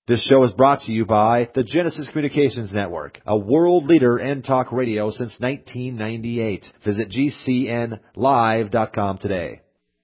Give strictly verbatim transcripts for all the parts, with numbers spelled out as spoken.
This show is brought to you by the Genesis Communications Network, a world leader in talk radio since nineteen ninety-eight. Visit G C N live dot com today.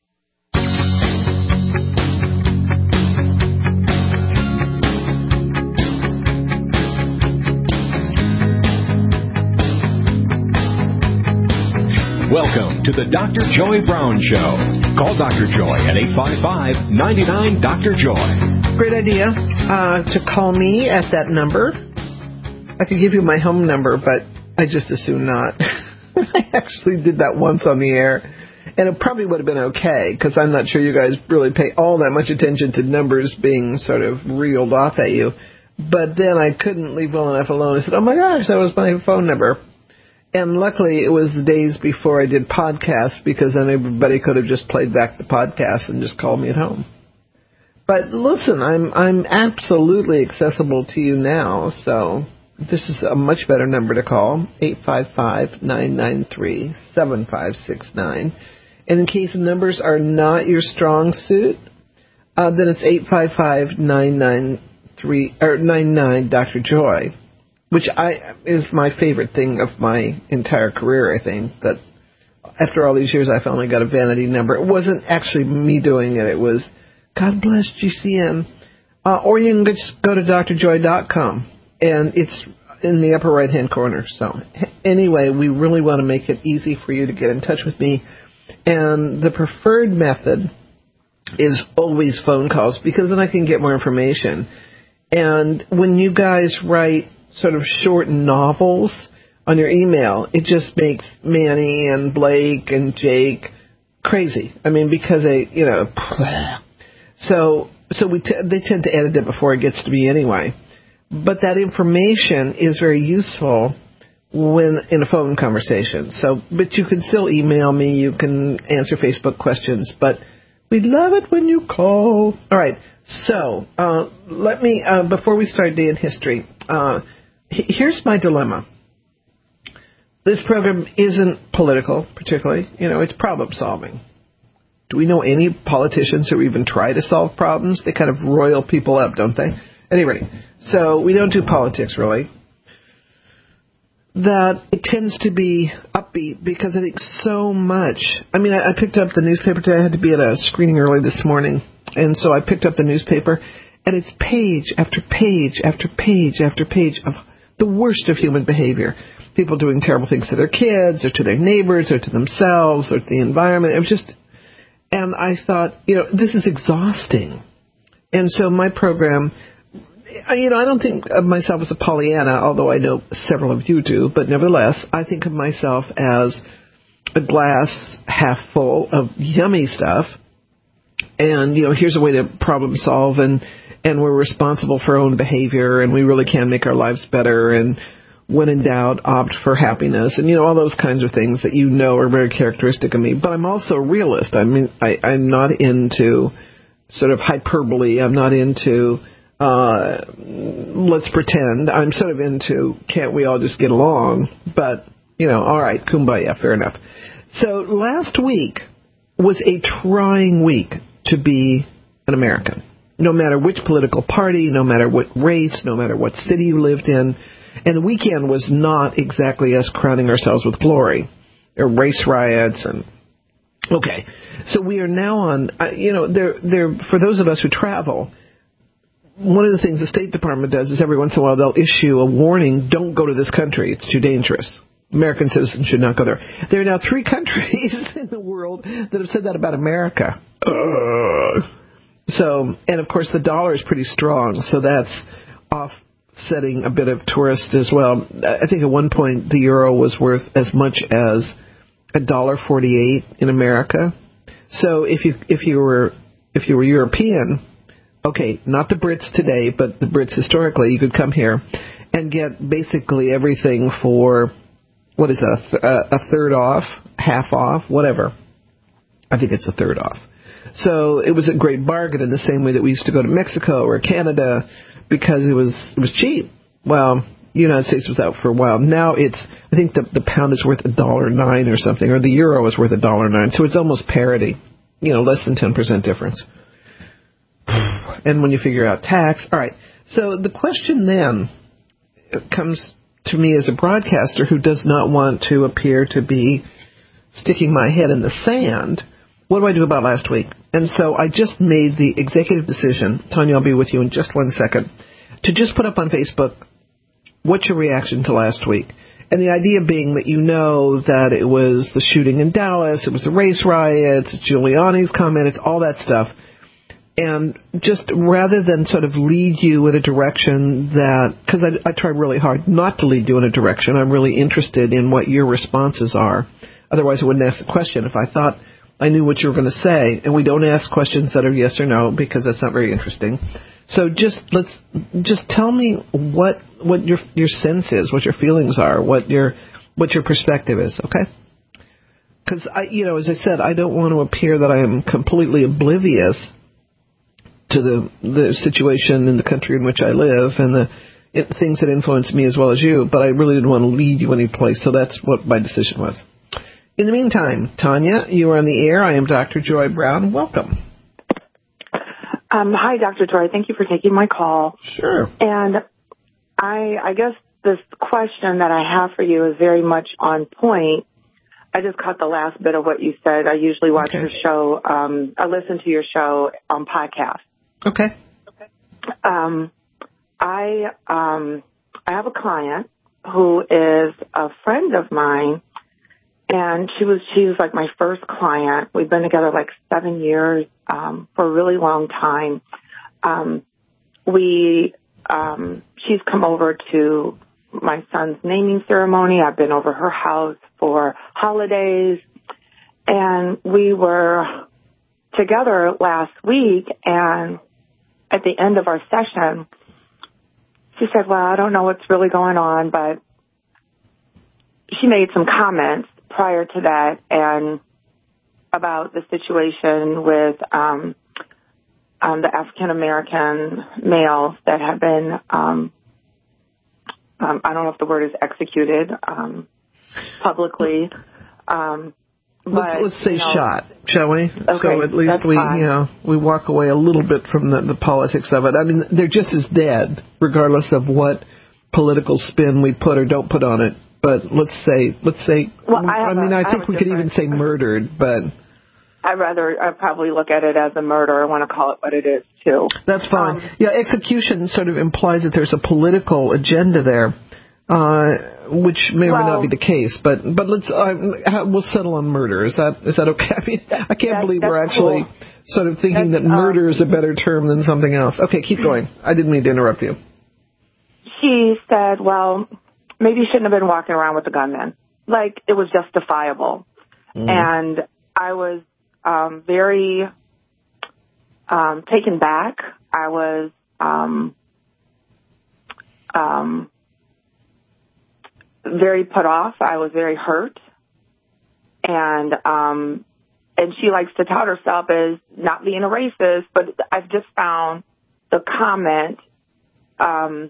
Welcome to the Doctor Joy Brown Show. Call Doctor Joy at eight five five, nine nine, Doctor Joy. Great idea uh, to call me at that number. I could give you my home number, but I just assume not. I actually did that once on the air, and it probably would have been okay, because I'm not sure you guys really pay all that much attention to numbers being sort of reeled off at you. But then I couldn't leave well enough alone. I said, oh my gosh, that was my phone number. And luckily, it was the days before I did podcasts, because then everybody could have just played back the podcast and just called me at home. But listen, I'm I'm absolutely accessible to you now, so this is a much better number to call, eight five five, nine nine three, seven five six nine. And in case numbers are not your strong suit, uh, then it's eight five five, nine nine three, or nine nine, Doctor Joy. Which I is my favorite thing of my entire career, I think, that after all these years I finally got a vanity number. It wasn't actually me doing it. It was, God bless G C N. Uh, or you can just go to D R joy dot com, and it's in the upper right-hand corner. So anyway, we really want to make it easy for you to get in touch with me. And the preferred method is always phone calls, because then I can get more information. And when you guys write sort of short novels on your email, it just makes Manny and Blake and Jake crazy. I mean, because they, you know, so so we t- they tend to edit it before it gets to me anyway. But that information is very useful when in a phone conversation. So, but you can still email me, you can answer Facebook questions, but we love it when you call. All right. So uh, let me uh, before we start Day in History. Uh, Here's my dilemma. This program isn't political, particularly. You know, it's problem solving. Do we know any politicians who even try to solve problems? They kind of roil people up, don't they? Anyway, so we don't do politics, really. That it tends to be upbeat, because I think so much. I mean, I, I picked up the newspaper today. I had to be at a screening early this morning, and so I picked up the newspaper, and it's page after page after page after page of the worst of human behavior. People doing terrible things to their kids or to their neighbors or to themselves or to the environment. It was just, and I thought, you know, this is exhausting. And so my program, you know, I don't think of myself as a Pollyanna, although I know several of you do, but nevertheless, I think of myself as a glass half full of yummy stuff. And, you know, here's a way to problem solve, and and we're responsible for our own behavior, and we really can make our lives better, and when in doubt, opt for happiness, and, you know, all those kinds of things that you know are very characteristic of me. But I'm also a realist. I mean, I, I'm not into sort of hyperbole. I'm not into, uh, let's pretend. I'm sort of into, can't we all just get along? But, you know, all right, kumbaya, fair enough. So last week was a trying week to be an American. No matter which political party, no matter what race, no matter what city you lived in. And the weekend was not exactly us crowning ourselves with glory. There were race riots and... Okay, so we are now on... Uh, you know, there, there. For those of us who travel, one of the things the State Department does is every once in a while they'll issue a warning, don't go to this country, it's too dangerous. American citizens should not go there. There are now three countries in the world that have said that about America. Uh. So, and of course the dollar is pretty strong, so that's offsetting a bit of tourist as well. I think at one point the euro was worth as much as a dollar forty-eight in America. So if you if you were if you were European, okay, not the Brits today, but the Brits historically, you could come here and get basically everything for, what is that, a, th- a third off, half off, whatever. I think it's a third off. So it was a great bargain in the same way that we used to go to Mexico or Canada, because it was it was cheap. Well, the United States was out for a while. Now it's, I think the the pound is worth a dollar nine or something, or the euro is worth a dollar nine. So it's almost parity, you know, less than ten percent difference. and when you figure out tax. All right. So the question then comes to me as a broadcaster who does not want to appear to be sticking my head in the sand. What do I do about last week? And so I just made the executive decision, Tanya, I'll be with you in just one second, to just put up on Facebook, what's your reaction to last week? And the idea being that you know that it was the shooting in Dallas, it was the race riots, Giuliani's comment, it's all that stuff. And just rather than sort of lead you in a direction that, because I, I try really hard not to lead you in a direction, I'm really interested in what your responses are. Otherwise, I wouldn't ask the question. If I thought I knew what you were going to say, and we don't ask questions that are yes or no because that's not very interesting. So just let's just tell me what what your your sense is, what your feelings are, what your what your perspective is, okay? Because I, you know, as I said, I don't want to appear that I am completely oblivious to the the situation in the country in which I live and the it, things that influence me as well as you. But I really didn't want to lead you any place, so that's what my decision was. In the meantime, Tanya, you are on the air. I am Doctor Joy Brown. Welcome. Um, hi, Doctor Joy. Thank you for taking my call. Sure. And I, I guess this question that I have for you is very much on point. I just caught the last bit of what you said. I usually watch okay. your show. Um, I listen to your show on podcast. Okay. Okay. Um, I um, I have a client who is a friend of mine. And she was, she was like my first client. We've been together like seven years, um, for a really long time. Um, we, um, she's come over to my son's naming ceremony. I've been over her house for holidays, and we were together last week. And at the end of our session, she said, well, I don't know what's really going on, but she made some comments prior to that and about the situation with um, um, the African-American males that have been, um, um, I don't know if the word is executed um, publicly. Um, but, let's, let's say you know, shot, shall we? Okay, so at least we, fine. you know, we walk away a little bit from the, the politics of it. I mean, they're just as dead, regardless of what political spin we put or don't put on it. But let's say, let's say, well, I, I mean, a, I I think we could even say murdered, but I'd rather I'd probably look at it as a murder. I want to call it what it is, too. That's fine. Um, yeah, execution sort of implies that there's a political agenda there, uh, which may or may well, not be the case. But but let's uh, we'll settle on murder. Is that is that okay? I mean, I can't that, believe we're actually cool. sort of thinking that's, that murder um, is a better term than something else. Okay, keep going. I didn't mean to interrupt you. She said, well, maybe you shouldn't have been walking around with a gun then. Like, it was justifiable. Mm. And I was um, very um, taken back. I was um, um, very put off. I was very hurt. And um, and she likes to tout herself as not being a racist, but I've just found the comment um,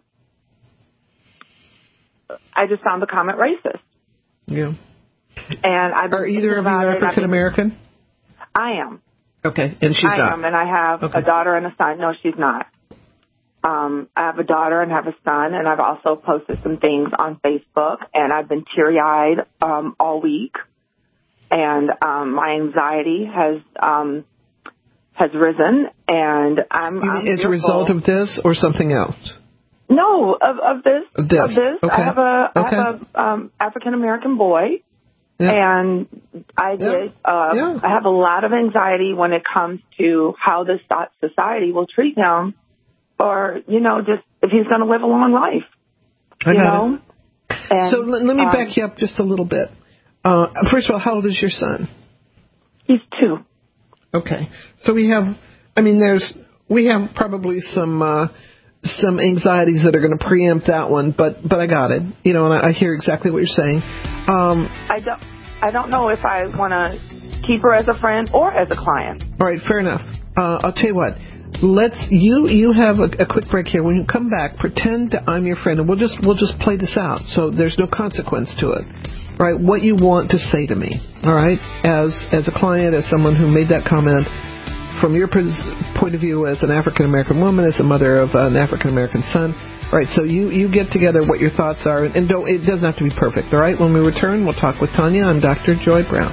I just found the comment racist. Yeah. And I've been Are either of you African American? I am. Okay, and she's I not. am, and I have okay. a daughter and a son. No, she's not. Um, I have a daughter and have a son, and I've also posted some things on Facebook, and I've been teary-eyed um, all week, and um, my anxiety has um, has risen, and I'm, you I'm mean as fearful. a result of this or something else? No, of, of this. Of this. Of this. Okay. I have a I okay. have a um, African American boy, yeah. and I yeah. get uh, yeah. I have a lot of anxiety when it comes to how this society will treat him, or you know, just if he's going to live a long life. I you got know. It. And, so let, let me um, back you up just a little bit. Uh, first of all, how old is your son? He's two. Okay. So we have, I mean, there's, we have probably some, uh, some anxieties that are going to preempt that one, but, but I got it. You know, and I, I hear exactly what you're saying. Um, I don't, I don't know if I want to keep her as a friend or as a client. All right. Fair enough. Uh, I'll tell you what. Let's, you, you have a, a quick break here. When you come back, pretend I'm your friend and we'll just, we'll just play this out. So there's no consequence to it. Right, what you want to say to me, all right, as as a client, as someone who made that comment, from your point of view as an African-American woman, as a mother of an African-American son. All right, so you, you get together what your thoughts are, and don't, it doesn't have to be perfect, all right? When we return, we'll talk with Tanya on Doctor Joy Brown.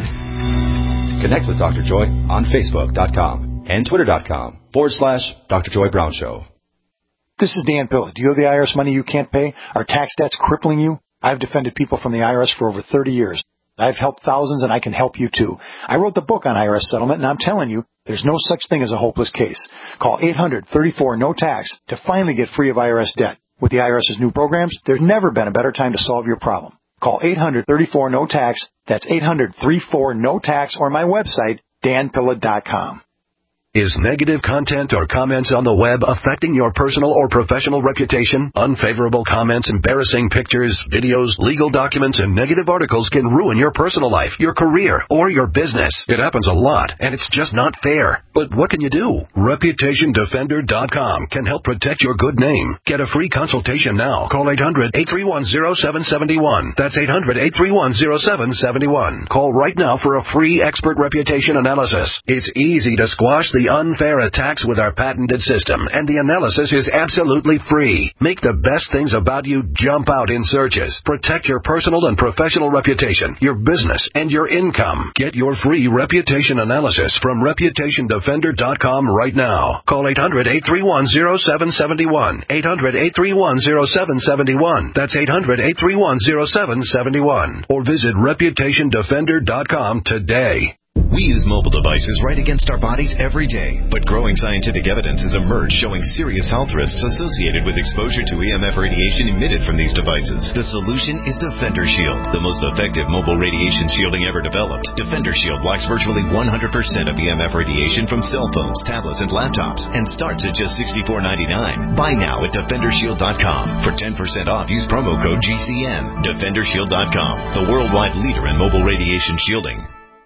Connect with Doctor Joy on Facebook.com and Twitter.com forward slash Doctor Joy Brown Show. This is Dan Pilla. Do you owe the I R S money you can't pay? Are tax debts crippling you? I've defended people from the I R S for over thirty years. I've helped thousands, and I can help you, too. I wrote the book on I R S settlement, and I'm telling you, there's no such thing as a hopeless case. Call eight hundred thirty-four no tax to finally get free of I R S debt. With the IRS's new programs, there's never been a better time to solve your problem. Call eight hundred thirty-four no tax. That's eight hundred thirty-four no tax, or my website, dan pilla dot com. Is negative content or comments on the web affecting your personal or professional reputation? Unfavorable comments, embarrassing pictures, videos, legal documents, and negative articles can ruin your personal life, your career, or your business. It happens a lot, and it's just not fair. But what can you do? Reputation Defender dot com can help protect your good name. Get a free consultation now. Call eight hundred, eight three one, zero seven seven one. That's eight hundred, eight three one, zero seven seven one. Call right now for a free expert reputation analysis. It's easy to squash the unfair attacks with our patented system, and the analysis is absolutely free. Make the best things about you jump out in searches. Protect your personal and professional reputation, your business, and your income. Get your free reputation analysis from Reputation Defender dot com right now. Call eight hundred, eight three one, zero seven seven one. eight hundred, eight three one, zero seven seven one. That's eight hundred, eight three one, zero seven seven one. Or visit Reputation Defender dot com today. We use mobile devices right against our bodies every day, but growing scientific evidence has emerged showing serious health risks associated with exposure to E M F radiation emitted from these devices. The solution is Defender Shield, the most effective mobile radiation shielding ever developed. Defender Shield blocks virtually one hundred percent of E M F radiation from cell phones, tablets, and laptops, and starts at just sixty-four ninety-nine. Buy now at Defender Shield dot com. For ten percent off, use promo code G C N. Defender Shield dot com, the worldwide leader in mobile radiation shielding.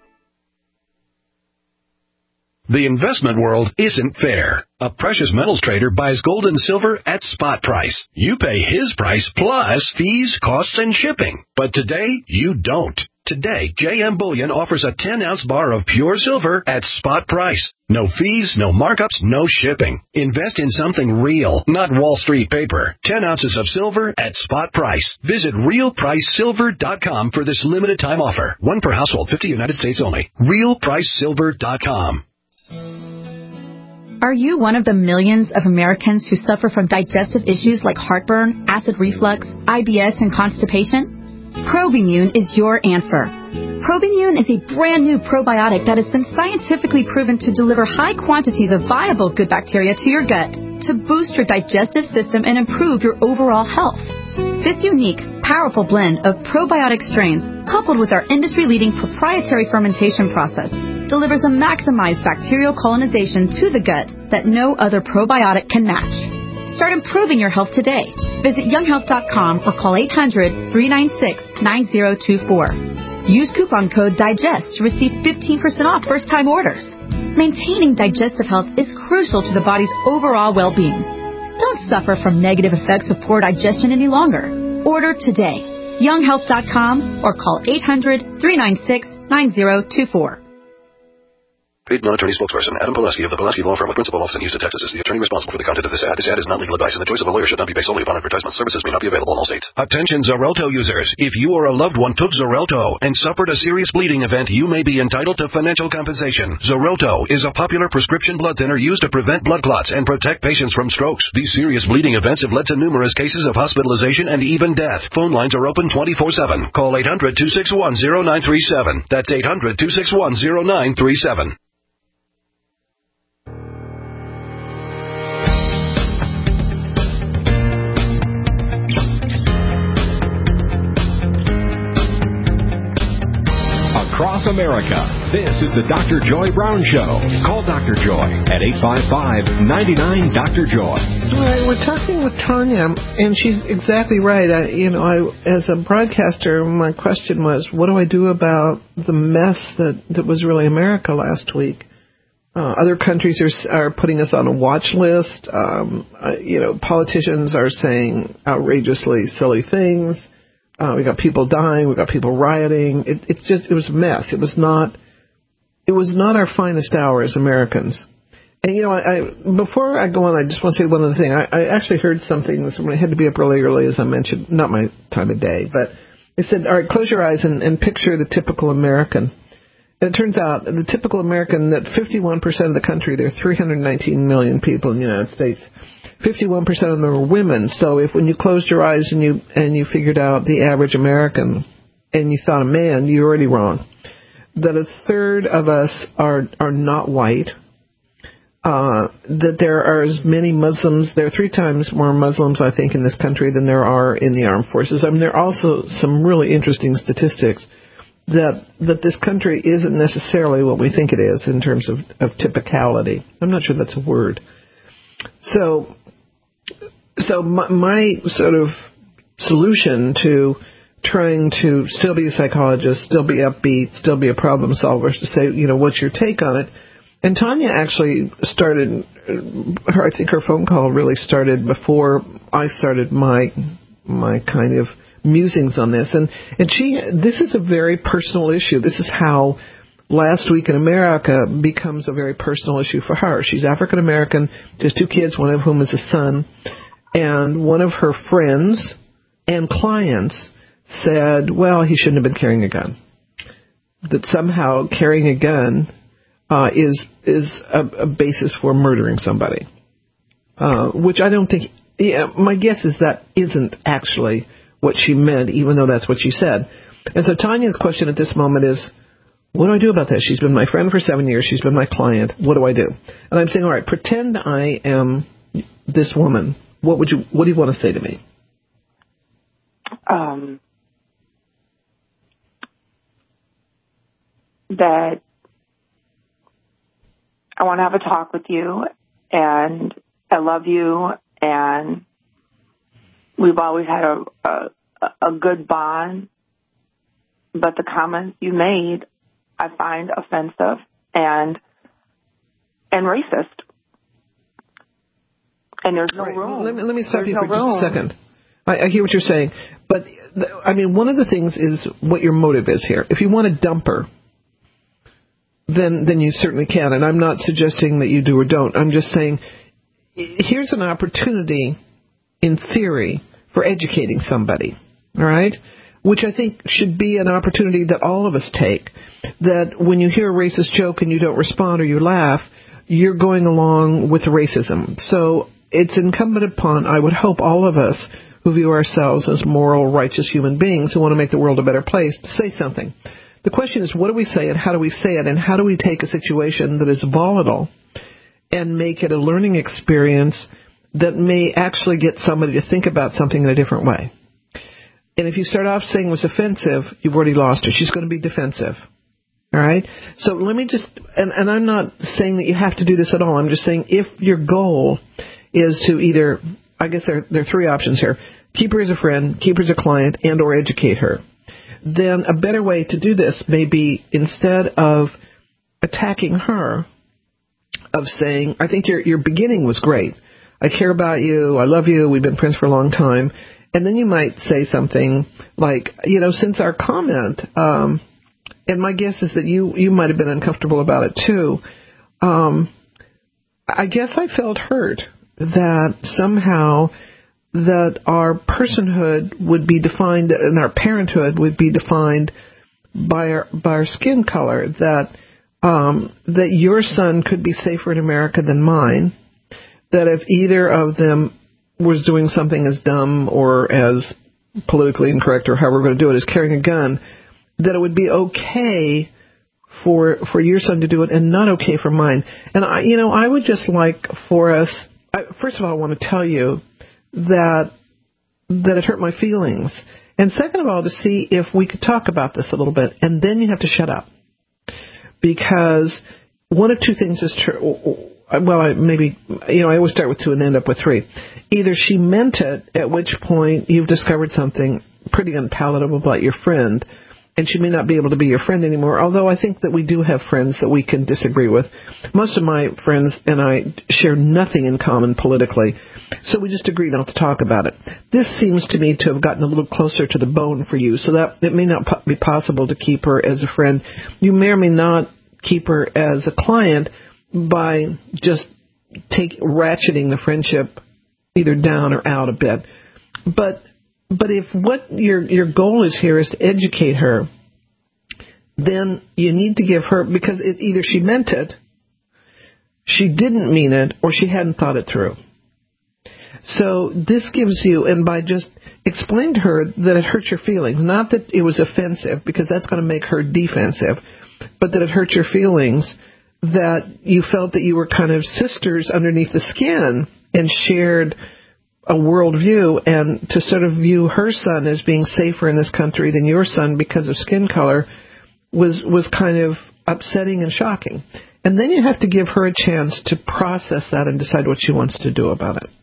The investment world isn't fair. A precious metals trader buys gold and silver at spot price. You pay his price plus fees, costs, and shipping. But today, you don't. Today, J M Bullion offers a ten-ounce bar of pure silver at spot price. No fees, no markups, no shipping. Invest in something real, not Wall Street paper. ten ounces of silver at spot price. Visit real price silver dot com for this limited time offer. One per household, fifty United States only. real price silver dot com. Are you one of the millions of Americans who suffer from digestive issues like heartburn, acid reflux, I B S, and constipation? Probimune is your answer. Probimune is a brand new probiotic that has been scientifically proven to deliver high quantities of viable good bacteria to your gut to boost your digestive system and improve your overall health. This unique, powerful blend of probiotic strains, coupled with our industry-leading proprietary fermentation process, delivers a maximized bacterial colonization to the gut that no other probiotic can match. Start improving your health today. Visit young health dot com or call eight hundred, three nine six, nine zero two four. Use coupon code DIGEST to receive fifteen percent off first-time orders. Maintaining digestive health is crucial to the body's overall well-being. Don't suffer from negative effects of poor digestion any longer. Order today. young health dot com or call eight hundred, three nine six, nine zero two four. Paid non-attorney spokesperson Adam Pulaski of the Pulaski Law Firm with principal office in Houston, Texas is the attorney responsible for the content of this ad. This ad is not legal advice, and the choice of a lawyer should not be based solely upon advertisement. Services may not be available in all states. Attention Xarelto users. If you or a loved one took Xarelto and suffered a serious bleeding event, you may be entitled to financial compensation. Xarelto is a popular prescription blood thinner used to prevent blood clots and protect patients from strokes. These serious bleeding events have led to numerous cases of hospitalization and even death. Phone lines are open twenty-four seven. Call eight hundred, two six one, zero nine three seven. That's eight hundred, two six one, zero nine three seven. Across America, this is the Doctor Joy Brown Show. Call Doctor Joy at eight five five, nine nine, Doctor Joy. All right, we're talking with Tanya, and she's exactly right. I, you know, I, as a broadcaster, my question was, what do I do about the mess that, that was really America last week? Uh, other countries are, are putting us on a watch list. Um, uh, you know, politicians are saying outrageously silly things. Uh, we got people dying. We got people rioting. It, it just it was a mess. It was not. It was not our finest hour as Americans. And, you know, I, I, before I go on, I just want to say one other thing. I, I actually heard something this morning. I had to be up really early, as I mentioned. Not my time of day, but it said, all right, close your eyes and, and picture the typical American. And it turns out the typical American, that fifty-one percent of the country, there are three hundred nineteen million people in the United States, fifty-one percent of them are women. So if when you closed your eyes and you and you figured out the average American and you thought a man, you're already wrong. That a third of us are are not white. Uh, that there are as many Muslims, there are three times more Muslims, I think, in this country than there are in the armed forces. I mean, there are also some really interesting statistics that that this country isn't necessarily what we think it is in terms of, of typicality. I'm not sure that's a word. So, so my, my sort of solution to trying to still be a psychologist, still be upbeat, still be a problem solver is to say, you know, what's your take on it? And Tanya actually started, her, I think her phone call really started before I started my my kind of musings on this. And, and she, this is a very personal issue. This is how Last Week in America becomes a very personal issue for her. She's African American, has two kids, one of whom is a son. And one of her friends and clients said, well, he shouldn't have been carrying a gun. That somehow carrying a gun Uh, is is a, a basis for murdering somebody, uh, which I don't think. Yeah, my guess is that isn't actually what she meant, even though that's what she said. And so Tanya's question at this moment is, what do I do about this? She's been my friend for seven years. She's been my client. What do I do? And I'm saying, all right, pretend I am this woman. What would you? What do you want to say to me? Um, that. I want to have a talk with you, and I love you, and we've always had a, a, a good bond, but the comments you made I find offensive and and racist. And there's no right. room. Let me, let me stop there's you no for room. just a second. I, I hear what you're saying, but, the, I mean, one of the things is what your motive is here. If you want to dump her, then then you certainly can. And I'm not suggesting that you do or don't. I'm just saying here's an opportunity, in theory, for educating somebody, all right, which I think should be an opportunity that all of us take, that when you hear a racist joke and you don't respond or you laugh, you're going along with the racism. So it's incumbent upon, I would hope, all of us who view ourselves as moral, righteous human beings who want to make the world a better place to say something. The question is, what do we say and how do we say it, and how do we take a situation that is volatile and make it a learning experience that may actually get somebody to think about something in a different way? And if you start off saying it was offensive, you've already lost her. She's going to be defensive. All right? So let me just, and, and I'm not saying that you have to do this at all. I'm just saying if your goal is to either, I guess there, there are three options here, keep her as a friend, keep her as a client, and or educate her. Then a better way to do this may be, instead of attacking her, of saying, I think your your beginning was great. I care about you. I love you. We've been friends for a long time. And then you might say something like, you know, since our comment, um, and my guess is that you, you might have been uncomfortable about it too, um, I guess I felt hurt that somehow that our personhood would be defined and our parenthood would be defined by our by our skin color, that um, that your son could be safer in America than mine, that if either of them was doing something as dumb or as politically incorrect or however we're going to do it, as carrying a gun, that it would be okay for for your son to do it and not okay for mine. And I, you know, I would just like for us, I, first of all, I want to tell you that that it hurt my feelings. And second of all, to see if we could talk about this a little bit, and then you have to shut up. Because one of two things is true. Well, I, maybe, you know, I always start with two and end up with three. Either she meant it, at which point you've discovered something pretty unpalatable about your friend, and she may not be able to be your friend anymore, although I think that we do have friends that we can disagree with. Most of my friends and I share nothing in common politically, so we just agree not to talk about it. This seems to me to have gotten a little closer to the bone for you, so that it may not po- be possible to keep her as a friend. You may or may not keep her as a client, by just take ratcheting the friendship either down or out a bit. But but if what your your goal is here is to educate her, then you need to give her, because it, either she meant it, she didn't mean it, or she hadn't thought it through. So this gives you, and by just explain to her that it hurt your feelings, not that it was offensive, because that's going to make her defensive, but that it hurt your feelings, that you felt that you were kind of sisters underneath the skin and shared a worldview, and to sort of view her son as being safer in this country than your son because of skin color was was kind of upsetting and shocking. And then you have to give her a chance to process that and decide what she wants to do about it.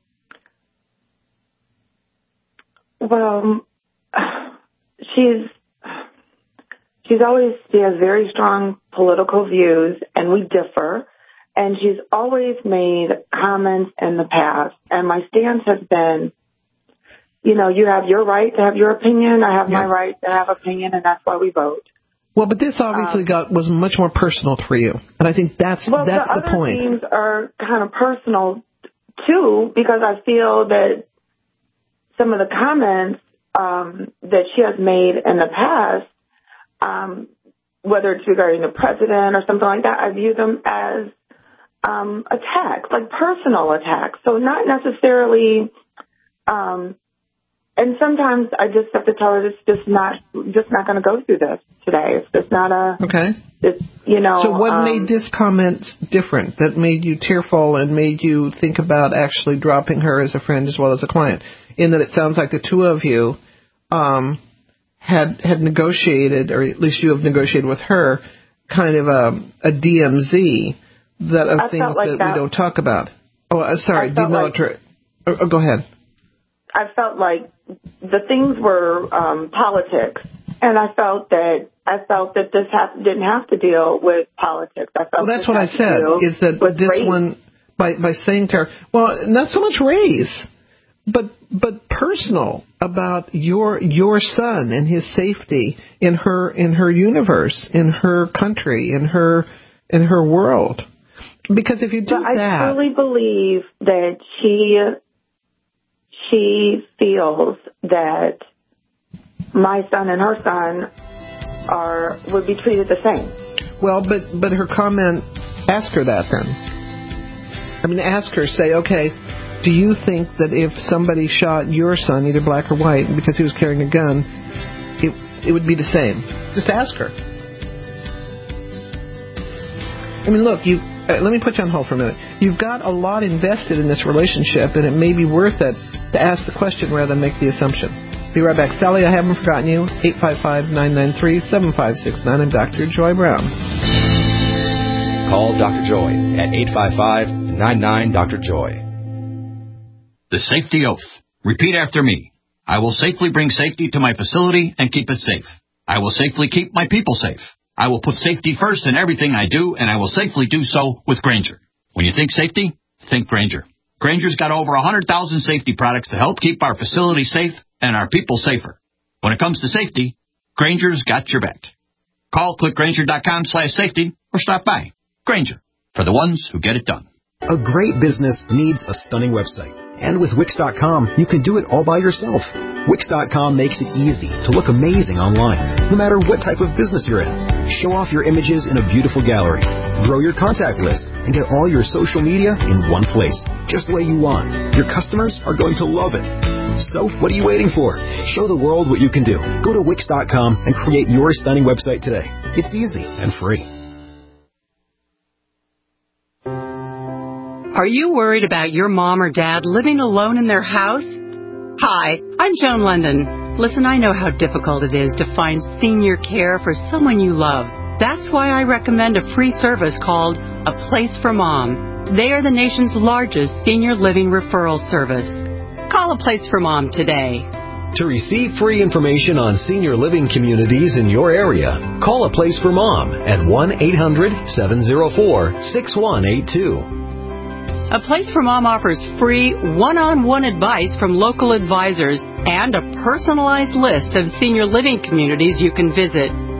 Well, she's she's always, she has very strong political views, and we differ. And she's always made comments in the past. And my stance has been, you know, you have your right to have your opinion. I have yeah. my right to have opinion, and that's why we vote. Well, but this obviously um, got was much more personal for you. And I think that's well, that's the, the other point. Themes are kind of personal, too, because I feel that some of the comments um, that she has made in the past, um, whether it's regarding the president or something like that, I view them as Um, attacks, like personal attacks. So not necessarily, um, and sometimes I just have to tell her it's just not, just not going to go through this today. It's just not a, okay. It's, you know. So what um, made this comment different, that made you tearful and made you think about actually dropping her as a friend as well as a client? In that it sounds like the two of you, um, had, had negotiated, or at least you have negotiated with her, kind of a, a D M Z. That are I things like that, that we don't talk about. Oh, uh, sorry, demilitary. Like, oh, go ahead. I felt like the things were um, politics, and I felt that I felt that this ha- didn't have to deal with politics. I felt well, that's what I said. Is that this race. One by by saying to her, well, not so much race, but but personal about your your son and his safety in her in her universe, in her country, in her in her world. Because if you do but that, I truly believe that she she feels that my son and her son are would be treated the same. Well, but but her comment, ask her that then. I mean, ask her, say, okay, do you think that if somebody shot your son, either black or white, because he was carrying a gun, it it would be the same? Just ask her. I mean, look, you. Uh, let me put you on hold for a minute. You've got a lot invested in this relationship, and it may be worth it to ask the question rather than make the assumption. Be right back. Sally, I haven't forgotten you. eight five five, nine nine three, seven five six nine. I'm Doctor Joy Brown. Call Doctor Joy at eight five five, nine nine, Doctor Joy. The safety oath. Repeat after me. I will safely bring safety to my facility and keep it safe. I will safely keep my people safe. I will put safety first in everything I do, and I will safely do so with Grainger. When you think safety, think Grainger. Grainger's got over one hundred thousand safety products to help keep our facilities safe and our people safer. When it comes to safety, Grainger's got your back. Call click grainger dot com slash safety or stop by. Grainger, for the ones who get it done. A great business needs a stunning website. And with Wix dot com, you can do it all by yourself. Wix dot com makes it easy to look amazing online, no matter what type of business you're in. Show off your images in a beautiful gallery. Grow your contact list and get all your social media in one place, just the way you want. Your customers are going to love it. So, what are you waiting for? Show the world what you can do. Go to Wix dot com and create your stunning website today. It's easy and free. Are you worried about your mom or dad living alone in their house? Hi, I'm Joan London. Listen, I know how difficult it is to find senior care for someone you love. That's why I recommend a free service called A Place for Mom. They are the nation's largest senior living referral service. Call A Place for Mom today. To receive free information on senior living communities in your area, call A Place for Mom at one eight hundred, seven oh four, six one eight two. A Place for Mom offers free one-on-one advice from local advisors and a personalized list of senior living communities you can visit.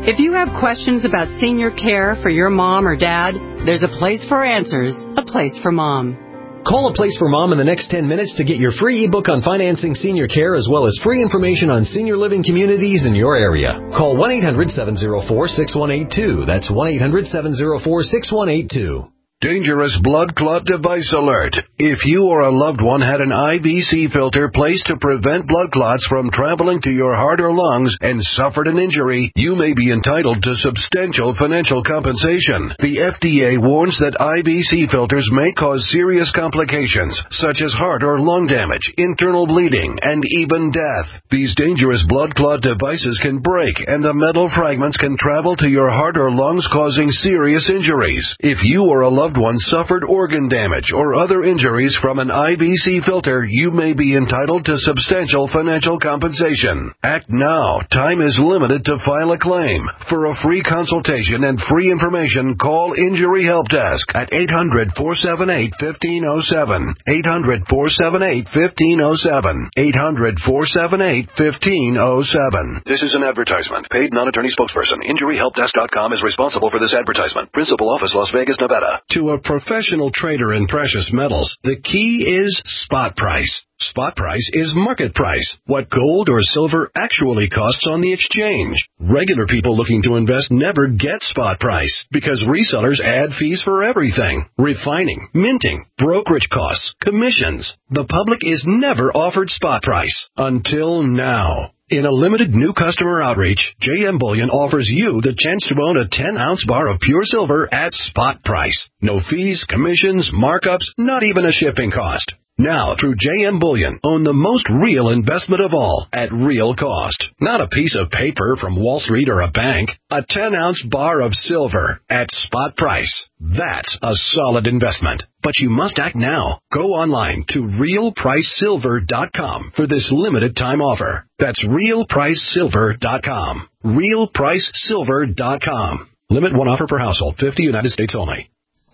If you have questions about senior care for your mom or dad, there's a place for answers, a place for mom. Call A Place for Mom in the next ten minutes to get your free ebook on financing senior care as well as free information on senior living communities in your area. Call one eight hundred seven oh four six one eight two. That's one eight hundred seven oh four six one eight two. Dangerous blood clot device alert. If you or a loved one had an I V C filter placed to prevent blood clots from traveling to your heart or lungs and suffered an injury, you may be entitled to substantial financial compensation. The F D A warns that I V C filters may cause serious complications, such as heart or lung damage, internal bleeding, and even death. These dangerous blood clot devices can break, and the metal fragments can travel to your heart or lungs, causing serious injuries. If you or a loved one suffered organ damage or other injuries from an I V C filter, you may be entitled to substantial financial compensation. Act now. Time is limited to file a claim. For a free consultation and free information, call Injury Help Desk at eight hundred, four seven eight, one five zero seven. eight hundred, four seven eight, one five zero seven. eight hundred, four seven eight, one five zero seven. This is an advertisement. Paid non-attorney spokesperson. Injury Help Desk dot com is responsible for this advertisement. Principal office, Las Vegas, Nevada. To a professional trader in precious metals, the key is spot price. Spot price is market price, what gold or silver actually costs on the exchange. Regular people looking to invest never get spot price because resellers add fees for everything: refining, minting, brokerage costs, commissions. The public is never offered spot price until now. In a limited new customer outreach, J M Bullion offers you the chance to own a ten-ounce bar of pure silver at spot price. No fees, commissions, markups, not even a shipping cost. Now, through J M Bullion, own the most real investment of all at real cost. Not a piece of paper from Wall Street or a bank. A ten-ounce bar of silver at spot price. That's a solid investment. But you must act now. Go online to real price silver dot com for this limited time offer. That's real price silver dot com. real price silver dot com. Limit one offer per household. fifty United States only.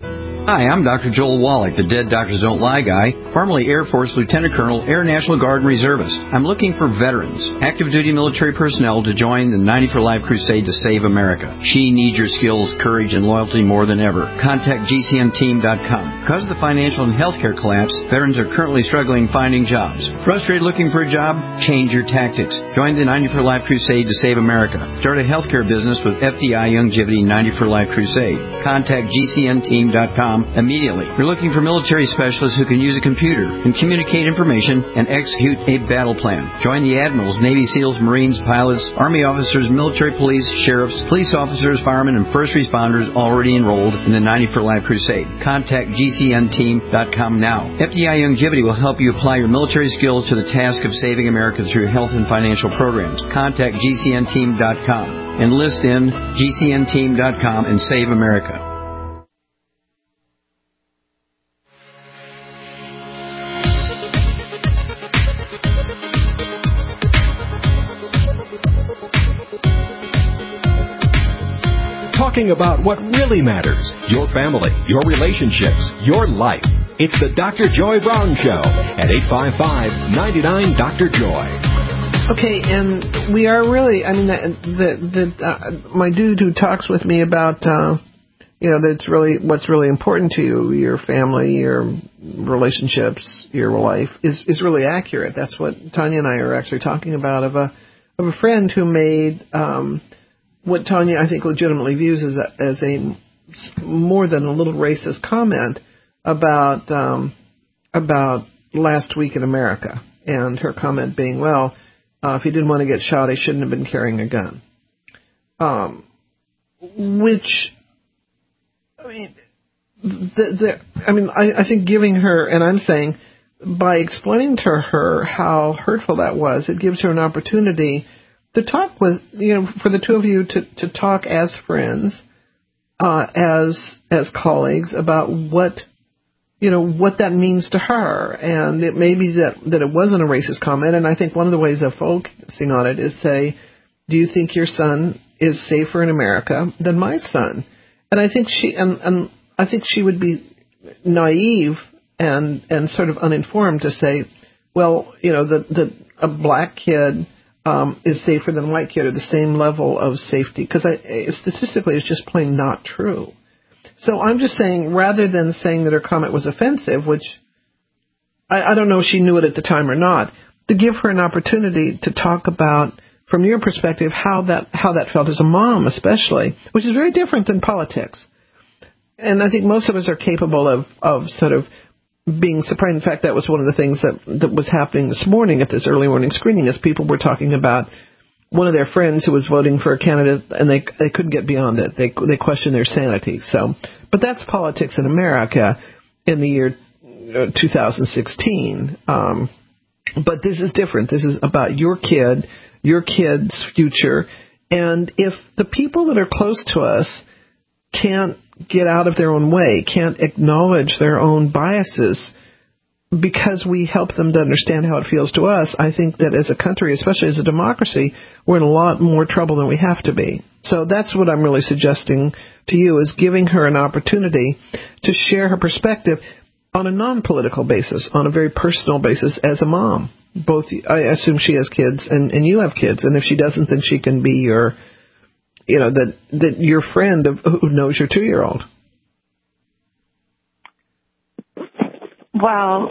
Hi, I'm Doctor Joel Wallach, the Dead Doctors Don't Lie guy, formerly Air Force Lieutenant Colonel, Air National Guard Reservist. I'm looking for veterans, active duty military personnel to join the ninety for Life crusade to save America. She needs your skills, courage, and loyalty more than ever. Contact G C N team dot com. Because of the financial and healthcare collapse, veterans are currently struggling finding jobs. Frustrated looking for a job? Change your tactics. Join the ninety for Life crusade to save America. Start a healthcare business with F D I Youngevity ninety for Life crusade. Contact G C N team dot com immediately. You're looking for military specialists who can use a computer and communicate information and execute a battle plan. Join the admirals, Navy SEALs, Marines, pilots, Army officers, military police, sheriffs, police officers, firemen, and first responders already enrolled in the ninety for Life crusade. Contact G C N team dot com now. F D I Youngevity will help you apply your military skills to the task of saving America through health and financial programs. Contact G C N team dot com. Enlist in G C N team dot com and save America. Talking about what really matters: your family, your relationships, your life. It's the Doctor Joy Brown Show at eight five five, nine nine, Doctor Joy. Okay, and we are really, I mean, the, the, the, uh, my dude who talks with me about, uh, you know, that's really, what's really important to you, your family, your relationships, your life, is, is really accurate. That's what Tanya and I are actually talking about, of a, of a friend who made, um, what Tanya, I think, legitimately views as a, as a more than a little racist comment about um, about last week in America, and her comment being, well, uh, if he didn't want to get shot, he shouldn't have been carrying a gun. Um, which, I mean, the, the, I mean, I, I think giving her, and I'm saying, by explaining to her how hurtful that was, it gives her an opportunity to talk with, you know, for the two of you to, to talk as friends, uh, as as colleagues about what, you know, what that means to her. And it may be that, that it wasn't a racist comment. And I think one of the ways of focusing on it is say, do you think your son is safer in America than my son? And I think she, and, and I think she would be naive and, and sort of uninformed to say, well, you know, the, the, a black kid um, is safer than a white kid or the same level of safety. Because statistically, it's just plain not true. So I'm just saying, rather than saying that her comment was offensive, which I, I don't know if she knew it at the time or not, to give her an opportunity to talk about, from your perspective, how that how that felt as a mom, especially, which is very different than politics. And I think most of us are capable of, of sort of being surprised. In fact, that was one of the things that, that was happening this morning at this early morning screening, as people were talking about one of their friends who was voting for a candidate, and they they couldn't get beyond it. They they questioned their sanity. So, but that's politics in America in the year two thousand sixteen. Um, but this is different. This is about your kid, your kid's future, and if the people that are close to us can't get out of their own way, can't acknowledge their own biases because we help them to understand how it feels to us, I think that as a country, especially as a democracy, we're in a lot more trouble than we have to be. So that's what I'm really suggesting to you, is giving her an opportunity to share her perspective on a non-political basis, on a very personal basis as a mom. Both, I assume she has kids and, and you have kids, and if she doesn't, then she can be your You know, that, that your friend of, who knows your two-year-old. Well,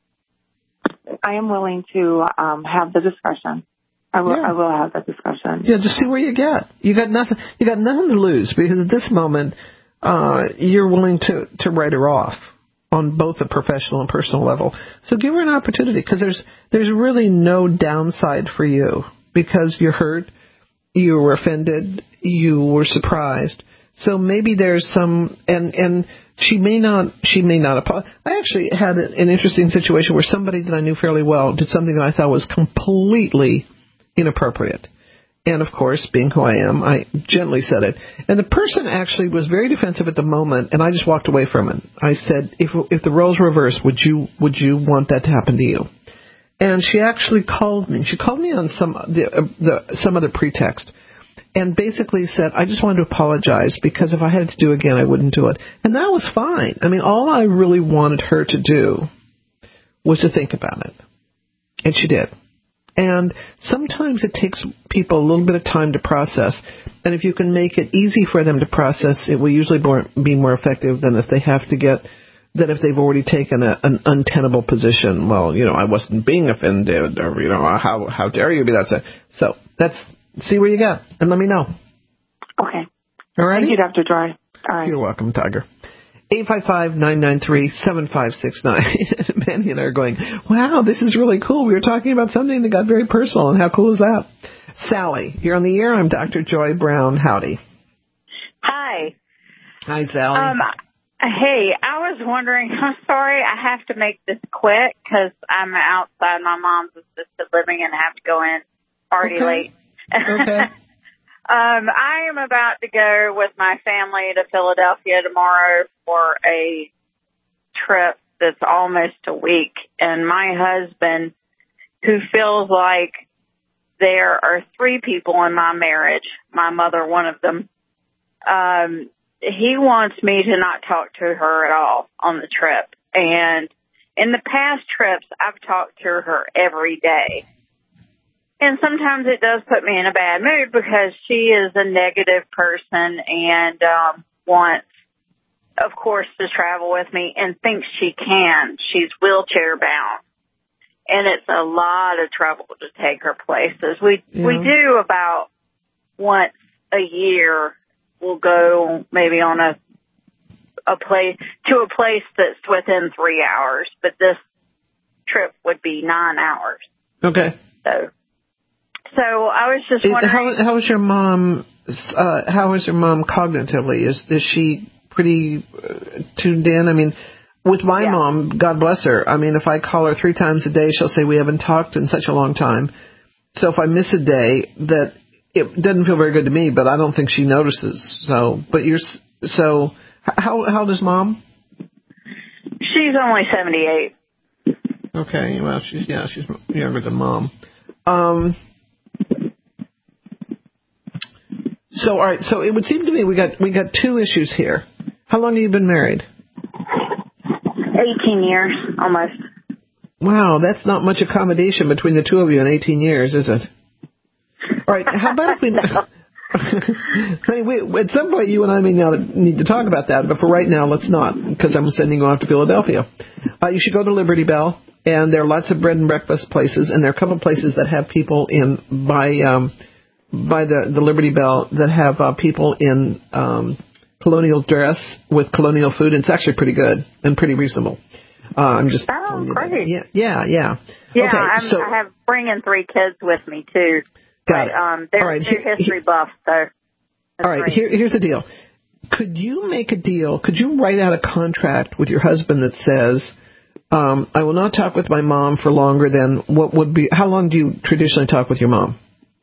I am willing to um, have the discussion. I will, yeah. I will have that discussion. Yeah, just see where you get. You got nothing. You got nothing to lose, because at this moment, uh, you're willing to, to write her off on both a professional and personal level. So give her an opportunity, because there's there's really no downside for you, because you're hurt. You were offended, you were surprised. So maybe there's some, and, and she may not, she may not apologize. I actually had an interesting situation where somebody that I knew fairly well did something that I thought was completely inappropriate. And of course, being who I am, I gently said it. And the person actually was very defensive at the moment, and I just walked away from it. I said, if, if the roles were reversed, would you, would you want that to happen to you? And she actually called me. She called me on some the, uh, the, some other pretext, and basically said, I just wanted to apologize, because if I had to do it again, I wouldn't do it. And that was fine. I mean, all I really wanted her to do was to think about it. And she did. And sometimes it takes people a little bit of time to process. And if you can make it easy for them to process, it will usually be more effective than if they have to get... that if they've already taken a, an untenable position, well, you know, I wasn't being offended, or, you know, how how dare you be that way. So that's, see where you get, and let me know. Okay. All right. Thank you, Doctor Joy. All right. You're welcome, Tiger. eight five five, nine nine three, seven five six nine. Manny and I are going, wow, this is really cool. We were talking about something that got very personal, and how cool is that? Sally, you're on the air. I'm Doctor Joy Brown. Howdy. Hi. Hi, Sally. Um, Hey, I was wondering, I'm sorry, I have to make this quick because I'm outside my mom's assisted living and have to go in already okay. late. Okay. um, I am about to go with my family to Philadelphia tomorrow for a trip that's almost a week. And my husband, who feels like there are three people in my marriage, my mother, one of them, um, he wants me to not talk to her at all on the trip. And in the past trips, I've talked to her every day. And sometimes it does put me in a bad mood, because she is a negative person and um, wants, of course, to travel with me and thinks she can. She's wheelchair bound. And it's a lot of trouble to take her places. We yeah. we do about once a year. We'll go maybe on a a place to a place that's within three hours, but this trip would be nine hours. Okay. So, so I was just wondering, how how is your mom? Uh, how is your mom cognitively? Is is she pretty uh, tuned in? I mean, with my yeah. mom, God bless her. I mean, if I call her three times a day, she'll say we haven't talked in such a long time. So if I miss a day, that it doesn't feel very good to me, but I don't think she notices. So, but you're, so how, how old is Mom? She's only seventy-eight. Okay. Well, she's, yeah, she's younger than Mom. Um, so, all right. So it would seem to me we got, we got two issues here. How long have you been married? eighteen years, almost. Wow. That's not much accommodation between the two of you in eighteen years, is it? All right, how about if we... I mean, we, at some point, you and I may now need to talk about that, but for right now, let's not, because I'm sending you off to Philadelphia. Uh, you should go to Liberty Bell, and there are lots of bread and breakfast places, and there are a couple of places that have people in by um, by the, the Liberty Bell that have uh, people in um, colonial dress with colonial food, and it's actually pretty good and pretty reasonable. Uh, I'm just oh, great. Yeah, yeah, yeah. Yeah, okay, I'm, so, I have bringing three kids with me, too. Got but, it. um, they're, right, they're here, history here, buffs, so. All right, here, here's the deal. Could you make a deal? Could you write out a contract with your husband that says, um, I will not talk with my mom for longer than what would be, how long do you traditionally talk with your mom?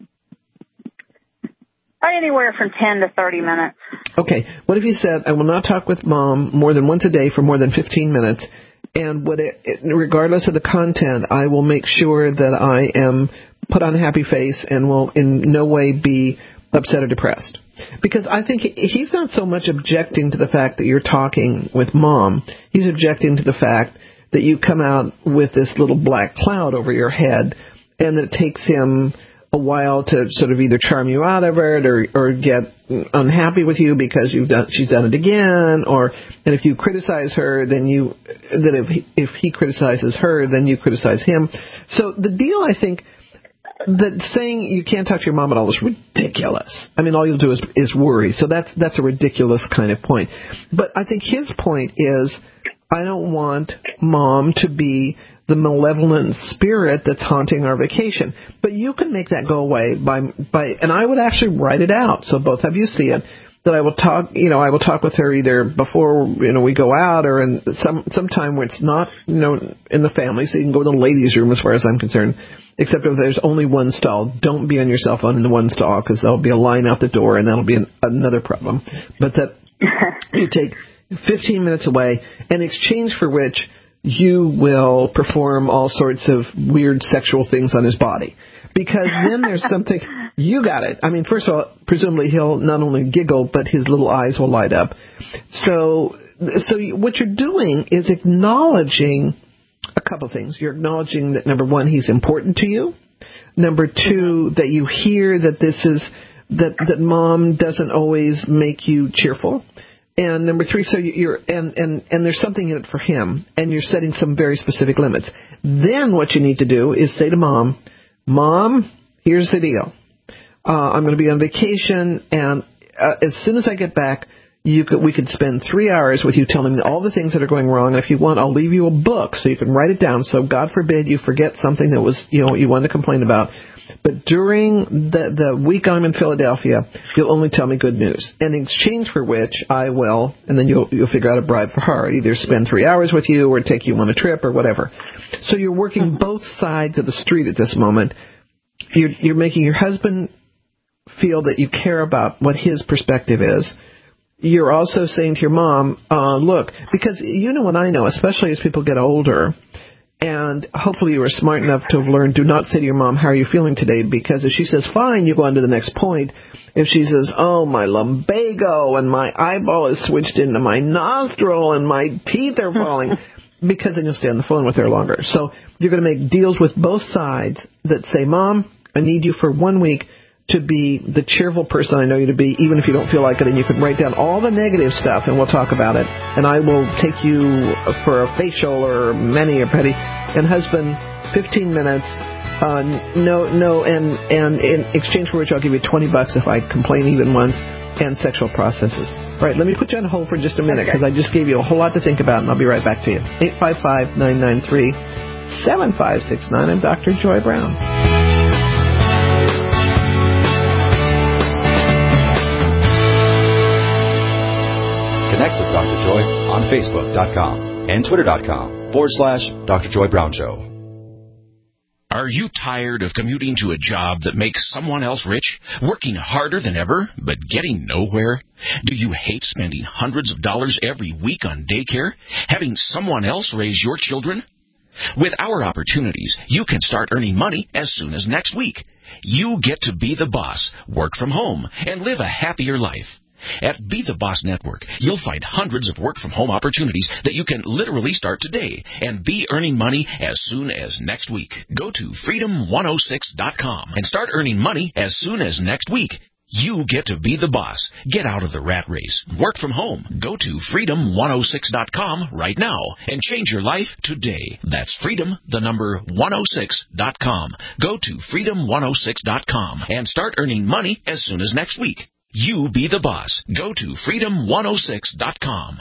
Anywhere from ten to thirty minutes. Okay. What if you said, I will not talk with mom more than once a day for more than fifteen minutes, and what it, it, regardless of the content, I will make sure that I am put on a happy face and will in no way be upset or depressed. Because I think he's not so much objecting to the fact that you're talking with mom. He's objecting to the fact that you come out with this little black cloud over your head and that it takes him a while to sort of either charm you out of it or, or get unhappy with you because you've done, she's done it again, or and if you criticize her, then you that if he, if he criticizes her, then you criticize him. So the deal, I think, that saying you can't talk to your mom at all is ridiculous. I mean, all you'll do is is worry. So that's that's a ridiculous kind of point. But I think his point is, I don't want mom to be the malevolent spirit that's haunting our vacation. But you can make that go away by by, and I would actually write it out so both of you see it. That I will talk, you know, I will talk with her either before, you know, we go out or in some sometime where it's not, you know, in the family. So you can go to the ladies' room as far as I'm concerned, except if there's only one stall. Don't be on your cell phone in the one stall because there'll be a line out the door and that'll be an, another problem. But that you take fifteen minutes away in exchange for which you will perform all sorts of weird sexual things on his body. Because then there's something, you got it. I mean, first of all, presumably he'll not only giggle, but his little eyes will light up. So, so what you're doing is acknowledging a couple things. You're acknowledging that, number one, he's important to you. Number two, that you hear that this is, that, that mom doesn't always make you cheerful. And number three, so you're, and, and, and there's something in it for him, and you're setting some very specific limits. Then what you need to do is say to mom, Mom, here's the deal. Uh, I'm going to be on vacation, and uh, as soon as I get back, you could, we could spend three hours with you telling me all the things that are going wrong. And if you want, I'll leave you a book so you can write it down. So God forbid you forget something that was, you know, you wanted to complain about. But during the, the week I'm in Philadelphia, you'll only tell me good news. In exchange for which I will, and then you'll, you'll figure out a bribe for her, either spend three hours with you or take you on a trip or whatever. So you're working both sides of the street at this moment. You're, you're making your husband feel that you care about what his perspective is. You're also saying to your mom, uh, look, because you know what I know, especially as people get older, and hopefully you are smart enough to have learned, do not say to your mom, how are you feeling today? Because if she says, fine, you go on to the next point. If she says, oh, my lumbago and my eyeball is switched into my nostril and my teeth are falling, because then you'll stay on the phone with her longer. So you're going to make deals with both sides that say, Mom, I need you for one week to be the cheerful person I know you to be, even if you don't feel like it. And you can write down all the negative stuff, and we'll talk about it. And I will take you for a facial or mani or pedi. And husband, fifteen minutes, uh, no, no, and, and in exchange for which I'll give you twenty bucks if I complain even once, and sexual processes. All right, let me put you on hold for just a minute because okay. I just gave you a whole lot to think about, and I'll be right back to you. eight five five, nine nine three, seven five six nine. I'm Doctor Joy Brown. Connect with Doctor Joy on Facebook dot com and Twitter dot com forward slash Doctor Joy Brown Show. Are you tired of commuting to a job that makes someone else rich, working harder than ever, but getting nowhere? Do you hate spending hundreds of dollars every week on daycare, having someone else raise your children? With our opportunities, you can start earning money as soon as next week. You get to be the boss, work from home, and live a happier life. At Be the Boss Network, you'll find hundreds of work-from-home opportunities that you can literally start today and be earning money as soon as next week. Go to freedom one oh six dot com and start earning money as soon as next week. You get to be the boss. Get out of the rat race. Work from home. Go to freedom one oh six dot com right now and change your life today. That's freedom, the number one oh six dot com. Go to freedom one oh six dot com and start earning money as soon as next week. You be the boss. Go to freedom one oh six dot com.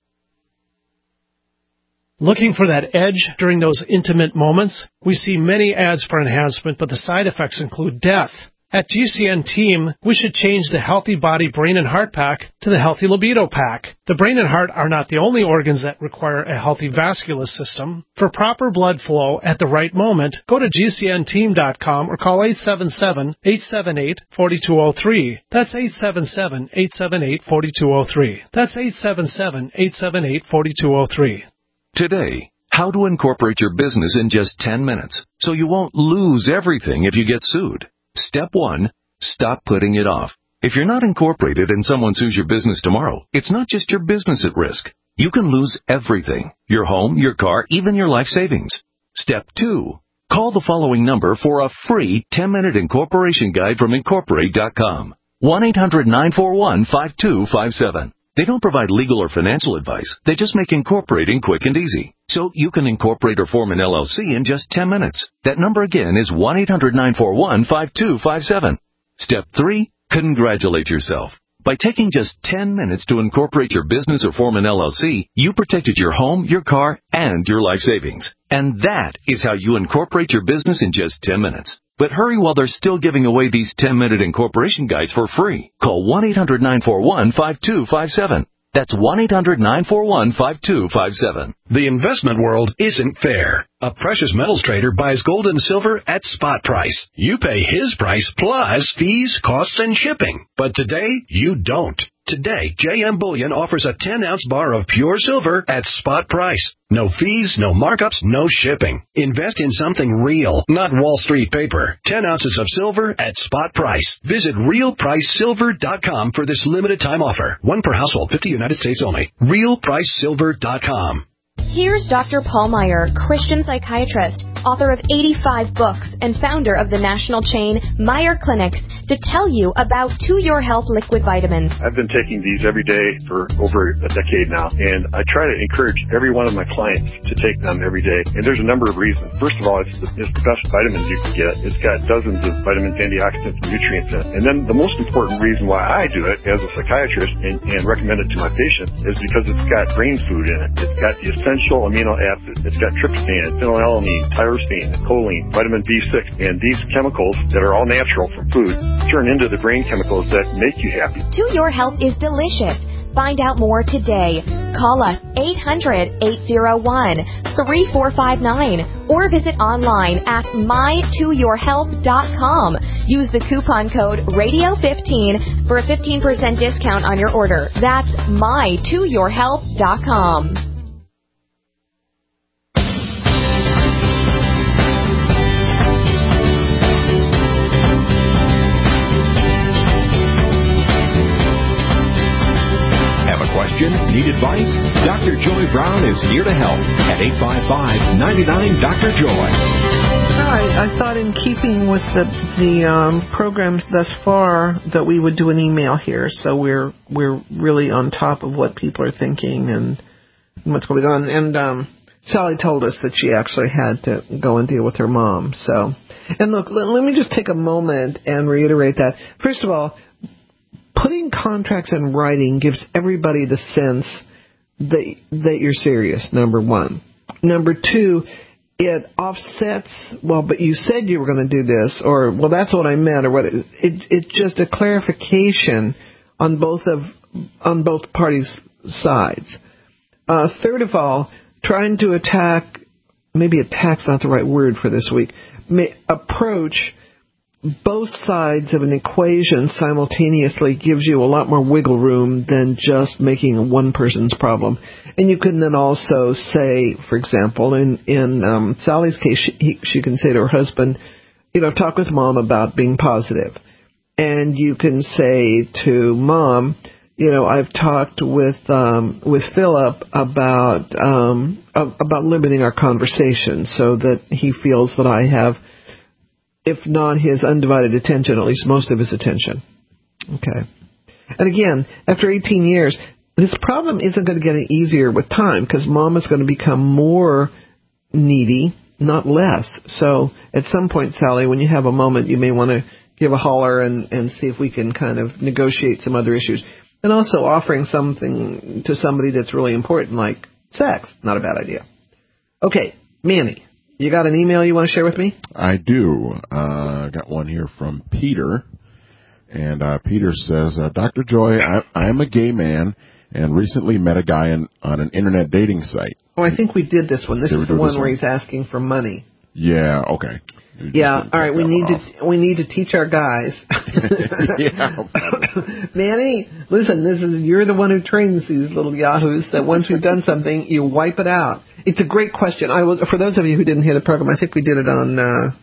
Looking for that edge during those intimate moments? We see many ads for enhancement, but the side effects include death. At G C N Team, we should change the Healthy Body Brain and Heart Pack to the Healthy Libido Pack. The brain and heart are not the only organs that require a healthy vascular system. For proper blood flow at the right moment, go to G C N team dot com or call eight seven seven, eight seven eight, four two zero three. That's eight seven seven, eight seven eight, four two zero three. That's eight seven seven, eight seven eight, four two zero three. Today, how to incorporate your business in just ten minutes so you won't lose everything if you get sued. Step one, stop putting it off. If you're not incorporated and someone sues your business tomorrow, it's not just your business at risk. You can lose everything, your home, your car, even your life savings. Step two, call the following number for a free ten-minute incorporation guide from incorporate dot com. one eight hundred nine four one five two five seven. They don't provide legal or financial advice. They just make incorporating quick and easy. So you can incorporate or form an L L C in just ten minutes. That number again is one eight hundred nine four one five two five seven. Step three, congratulate yourself. By taking just ten minutes to incorporate your business or form an L L C, you protected your home, your car, and your life savings. And that is how you incorporate your business in just ten minutes. But hurry while they're still giving away these ten-minute incorporation guides for free. Call one eight hundred nine four one five two five seven. That's one eight hundred nine four one five two five seven. The investment world isn't fair. A precious metals trader buys gold and silver at spot price. You pay his price plus fees, costs, and shipping. But today, you don't. Today, J M Bullion offers a ten-ounce bar of pure silver at spot price. No fees, no markups, no shipping. Invest in something real, not Wall Street paper. ten ounces of silver at spot price. Visit real price silver dot com for this limited time offer. One per household, fifty United States only. real price silver dot com. Here's Doctor Paul Meyer, Christian psychiatrist, author of eighty-five books, and founder of the national chain Meyer Clinics, to tell you about To Your Health liquid vitamins. I've been taking these every day for over a decade now, and I try to encourage every one of my clients to take them every day. And there's a number of reasons. First of all, it's the, it's the best vitamins you can get. It's got dozens of vitamins, antioxidants, and nutrients in it. And then the most important reason why I do it as a psychiatrist and, and recommend it to my patients is because it's got brain food in it. It's got the essential amino acids. It's got tryptophan, phenylalanine, tyrosine, choline, vitamin B six, and these chemicals that are all natural from food turn into the brain chemicals that make you happy. To Your Health is delicious. Find out more today. Call us eight hundred, eight oh one, three four five nine or visit online at my to your health dot com. Use the coupon code radio fifteen for a fifteen percent discount on your order. That's my to your health dot com. Question? Need advice? Doctor Joy Brown is here to help at eight five five, nine nine, Doctor Joy. I, I thought in keeping with the the um, programs thus far that we would do an email here, so we're we're really on top of what people are thinking and what's going on. And um, Sally told us that she actually had to go and deal with her mom. So, and look, let, let me just take a moment and reiterate that. First of all, putting contracts in writing gives everybody the sense that that you're serious, number one. Number two, it offsets, well, but you said you were going to do this, or, well, that's what I meant, or what. It, it, it's just a clarification on both of on both parties' sides. Uh, third of all, trying to attack, maybe attack's not the right word for this week, may, approach both sides of an equation simultaneously gives you a lot more wiggle room than just making one person's problem. And you can then also say, for example, in, in um, Sally's case, she, he, she can say to her husband, you know, talk with Mom about being positive. And you can say to Mom, you know, I've talked with um, with Philip about um, about limiting our conversation so that he feels that I have, if not his undivided attention, at least most of his attention. Okay. And again, after eighteen years, this problem isn't going to get any easier with time because Mom is going to become more needy, not less. So at some point, Sally, when you have a moment, you may want to give a holler and, and see if we can kind of negotiate some other issues. And also offering something to somebody that's really important, like sex. Not a bad idea. Okay, Manny, you got an email you want to share with me? I do. I uh, got one here from Peter. And uh, Peter says, uh, Doctor Joy, I, I'm a gay man and recently met a guy in, on an internet dating site. Oh, I think we did this one. This Did is the we do one this where one? he's asking for money. Yeah, okay. Yeah, all right, we need to we need to teach our guys. Yeah. Manny, listen, this is you're the one who trains these little yahoos that once we've done something, you wipe it out. It's a great question. I will, for those of you who didn't hear the program, I think we did it on uh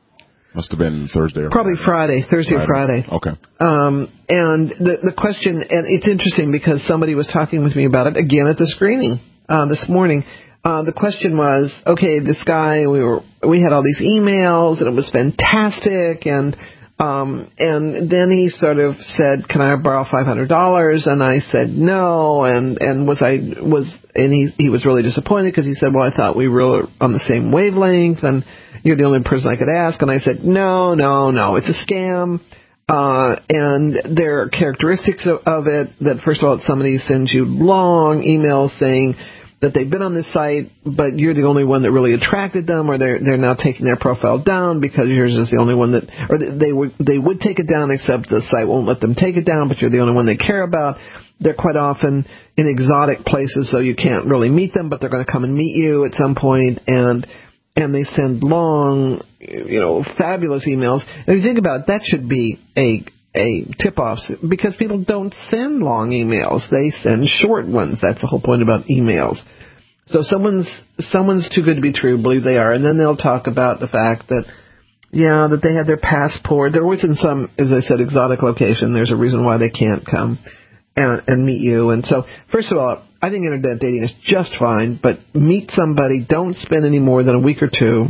Must have been Thursday or probably Friday, Thursday Friday. or Friday. Okay. Um, and the the question, and it's interesting because somebody was talking with me about it again at the screening uh, this morning. Uh, the question was, okay, this guy, we were, we had all these emails and it was fantastic, and um, and then he sort of said, "Can I borrow five hundred dollars?" And I said no, and and was I was, and he he was really disappointed because he said, "Well, I thought we were on the same wavelength, and you're the only person I could ask." And I said, "No, no, no, it's a scam." Uh, and there are characteristics of, of it that, first of all, somebody sends you long emails saying that they've been on this site, but you're the only one that really attracted them, or they're they're now taking their profile down because yours is the only one that, or they would they would take it down, except the site won't let them take it down, but you're the only one they care about. They're quite often in exotic places, so you can't really meet them, but they're going to come and meet you at some point, and and they send long, you know, fabulous emails. And if you think about it, that should be a a tip-off, because people don't send long emails. They send short ones. That's the whole point about emails. So someone's someone's too good to be true, believe they are. And then they'll talk about the fact that, yeah, that they had their passport. They're always in some, as I said, exotic location. There's a reason why they can't come and, and meet you. And so, first of all, I think internet dating is just fine, but meet somebody. Don't spend any more than a week or two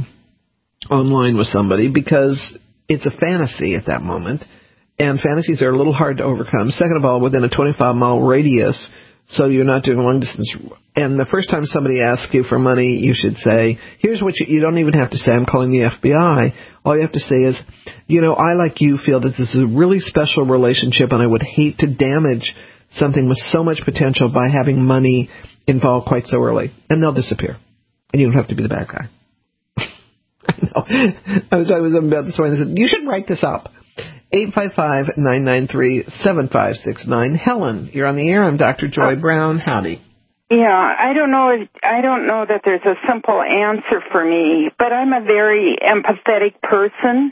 online with somebody, because it's a fantasy at that moment. And fantasies are a little hard to overcome. Second of all, within a twenty-five mile radius, so you're not doing long distance. And the first time somebody asks you for money, you should say, here's what you, you don't even have to say, I'm calling the F B I. All you have to say is, you know, I, like you, feel that this is a really special relationship, and I would hate to damage something with so much potential by having money involved quite so early. And they'll disappear. And you don't have to be the bad guy. I know. I was talking with them about this morning. They said, you should write this up. eight five five, nine nine three, seven five six nine. Helen, you're on the air. I'm Doctor Joy Brown. Howdy. Yeah, I don't know. If, I don't know that there's a simple answer for me, but I'm a very empathetic person,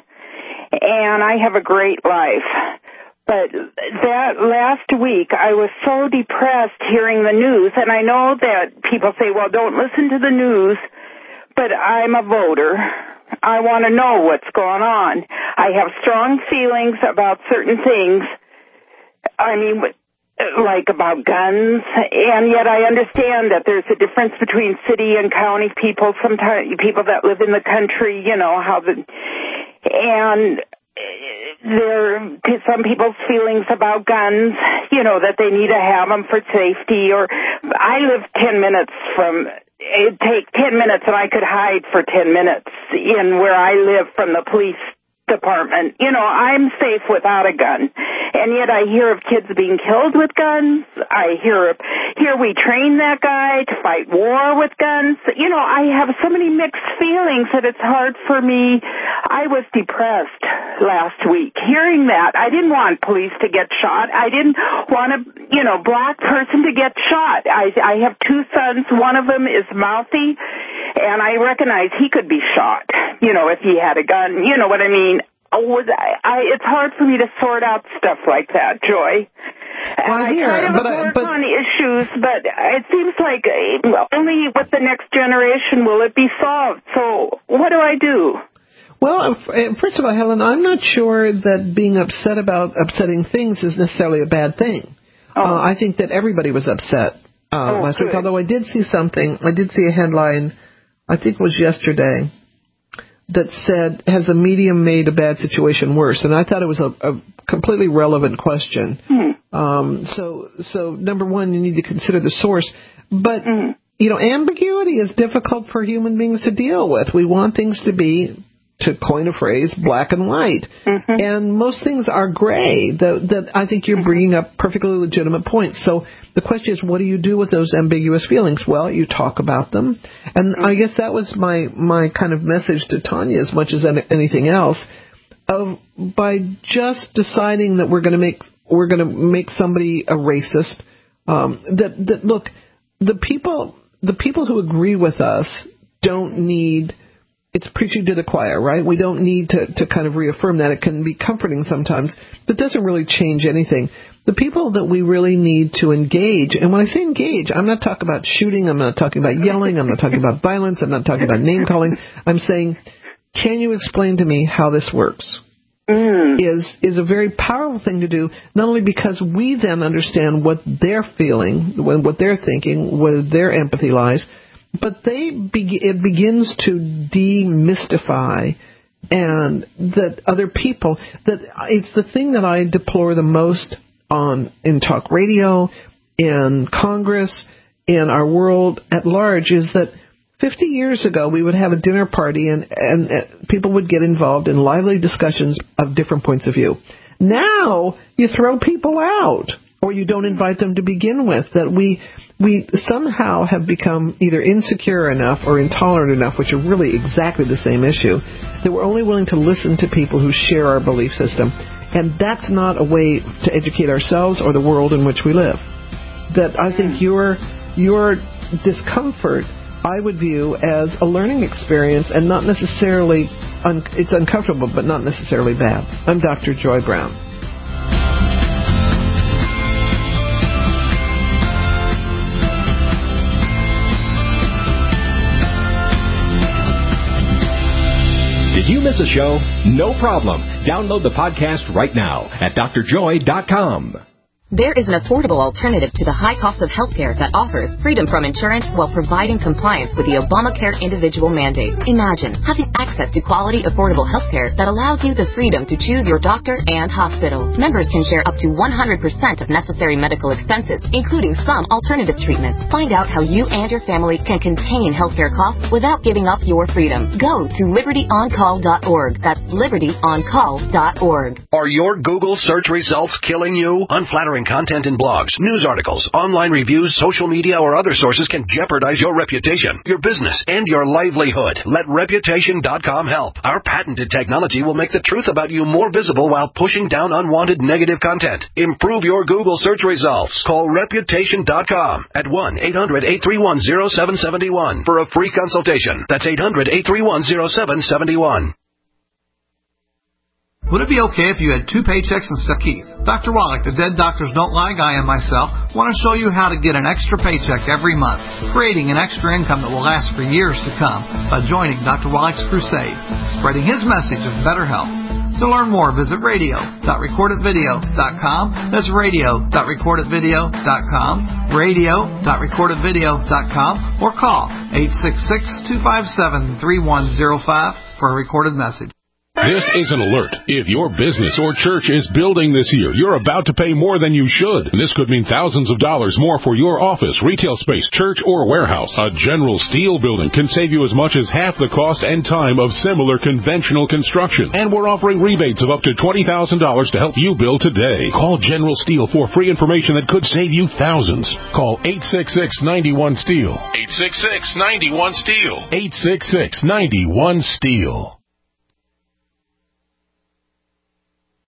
and I have a great life. But that last week, I was so depressed hearing the news, and I know that people say, well, don't listen to the news, but I'm a voter. I want to know what's going on. I have strong feelings about certain things. I mean, like about guns, and yet I understand that there's a difference between city and county people, sometimes people that live in the country, you know, how the, and there, some people's feelings about guns, you know, that they need to have them for safety, or I live ten minutes from, it'd take ten minutes and I could hide for ten minutes in where I live from the police department. You know, I'm safe without a gun. And yet I hear of kids being killed with guns. I hear of, here we train that guy to fight war with guns. You know, I have so many mixed feelings that it's hard for me. I was depressed last week hearing that. I didn't want police to get shot. I didn't want a, you know, black person to get shot. I, I have two sons. One of them is mouthy, and I recognize he could be shot, you know, if he had a gun. You know what I mean? Was I, I, it's hard for me to sort out stuff like that, Joy. And well, I here, try to but work I, but, on issues, but it seems like only with the next generation will it be solved. So what do I do? Well, first of all, Helen, I'm not sure that being upset about upsetting things is necessarily a bad thing. Uh, I think that everybody was upset uh, oh, last good. week, although I did see something. I did see a headline, I think it was yesterday, that said, has the media made a bad situation worse? And I thought it was a, a completely relevant question. Hmm. Um, so, so number one, you need to consider the source. But, hmm. you know, ambiguity is difficult for human beings to deal with. We want things to be, to coin a phrase, black and white. Mm-hmm. And most things are gray. That, that I think you're bringing up perfectly legitimate points. So the question is, what do you do with those ambiguous feelings? Well, you talk about them. And mm-hmm. I guess that was my, my kind of message to Tanya as much as anything else. Of by just deciding that we're going to make we're going to make somebody a racist. Um, that that look, the people the people who agree with us don't need. It's preaching to the choir, right? We don't need to, to kind of reaffirm that. It can be comforting sometimes, but it doesn't really change anything. The people that we really need to engage, and when I say engage, I'm not talking about shooting, I'm not talking about yelling, I'm not talking about violence, I'm not talking about name-calling. I'm saying, can you explain to me how this works? Mm. Is is a very powerful thing to do, not only because we then understand what they're feeling, what they're thinking, where their empathy lies, but they be, it begins to demystify and that other people, that it's the thing that I deplore the most on in talk radio, in Congress, in our world at large, is that fifty years ago we would have a dinner party and, and, and people would get involved in lively discussions of different points of view. Now you throw people out or you don't invite them to begin with. That we we somehow have become either insecure enough or intolerant enough, which are really exactly the same issue, that we're only willing to listen to people who share our belief system. And that's not a way to educate ourselves or the world in which we live. That I think your your discomfort, I would view as a learning experience and not necessarily, un- it's uncomfortable, but not necessarily bad. I'm Doctor Joy Brown. Did you miss a show? No problem. Download the podcast right now at d r joy dot com. There is an affordable alternative to the high cost of healthcare that offers freedom from insurance while providing compliance with the Obamacare individual mandate. Imagine having access to quality, affordable healthcare that allows you the freedom to choose your doctor and hospital. Members can share up to one hundred percent of necessary medical expenses, including some alternative treatments. Find out how you and your family can contain healthcare costs without giving up your freedom. Go to liberty on call dot org. That's liberty on call dot org. Are your Google search results killing you? Unflattering content in blogs, news articles, online reviews, social media, or other sources can jeopardize your reputation, your business, and your livelihood. Let reputation dot com help. Our patented technology will make the truth about you more visible while pushing down unwanted negative content. Improve your Google search results. Call reputation dot com at one eight hundred eight three one zero seven seven one for a free consultation. That's eight hundred eight three one zero seven seven one. Would it be okay if you had two paychecks instead of Keith? Doctor Wallach, the Dead Doctors Don't Lie guy, and myself want to show you how to get an extra paycheck every month, creating an extra income that will last for years to come by joining Doctor Wallach's crusade, spreading his message of better health. To learn more, visit radio dot record it video dot com. That's radio dot record it video dot com, radio dot record it video dot com, or call eight six six, two five seven, three one zero five for a recorded message. This is an alert. If your business or church is building this year, you're about to pay more than you should. This could mean thousands of dollars more for your office, retail space, church, or warehouse. A General Steel building can save you as much as half the cost and time of similar conventional construction. And we're offering rebates of up to twenty thousand dollars to help you build today. Call General Steel for free information that could save you thousands. Call eight six six, nine one, STEEL. eight six six, nine one, STEEL. eight six six, nine one, STEEL.